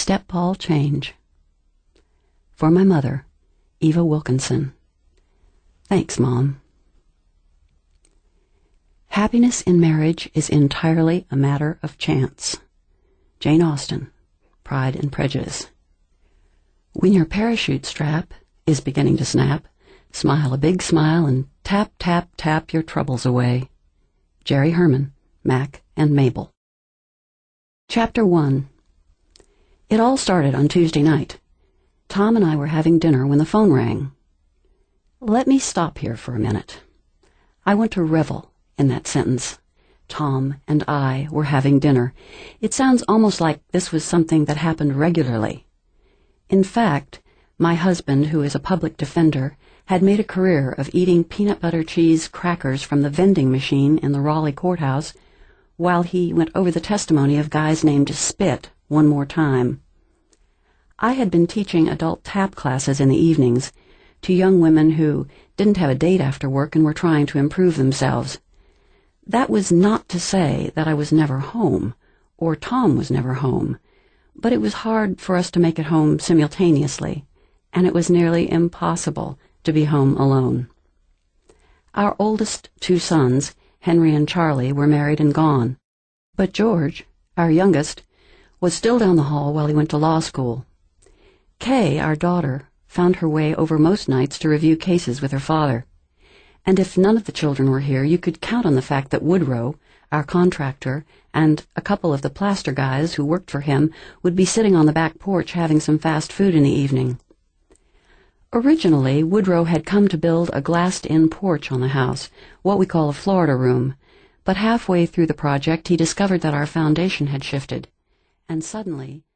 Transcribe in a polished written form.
step ball change. For my mother, Eva Wilkinson. Thanks, Mom. Happiness in marriage is entirely a matter of chance. Jane Austen, Pride and Prejudice. When your parachute strap is beginning to snap, smile a big smile and tap, tap, tap your troubles away. Jerry Herman, Mac and Mabel. Chapter 1. It all started on Tuesday night. Tom and I were having dinner when the phone rang. Let me stop here for a minute. I want to revel in that sentence. Tom and I were having dinner. It sounds almost like this was something that happened regularly. In fact, my husband, who is a public defender, had made a career of eating peanut butter cheese crackers from the vending machine in the Raleigh courthouse while he went over the testimony of guys named Spit one more time. I had been teaching adult tap classes in the evenings to young women who didn't have a date after work and were trying to improve themselves. That was not to say that I was never home, or Tom was never home, but it was hard for us to make it home simultaneously, and it was nearly impossible to be home alone. Our oldest two sons, Henry and Charlie, were married and gone, but George, our youngest, was still down the hall while he went to law school. Kay, our daughter, found her way over most nights to review cases with her father, and if none of the children were here, you could count on the fact that Woodrow, our contractor, and a couple of the plaster guys who worked for him would be sitting on the back porch having some fast food in the evening. Originally, Woodrow had come to build a glassed-in porch on the house, what we call a Florida room, but halfway through the project he discovered that our foundation had shifted, and suddenly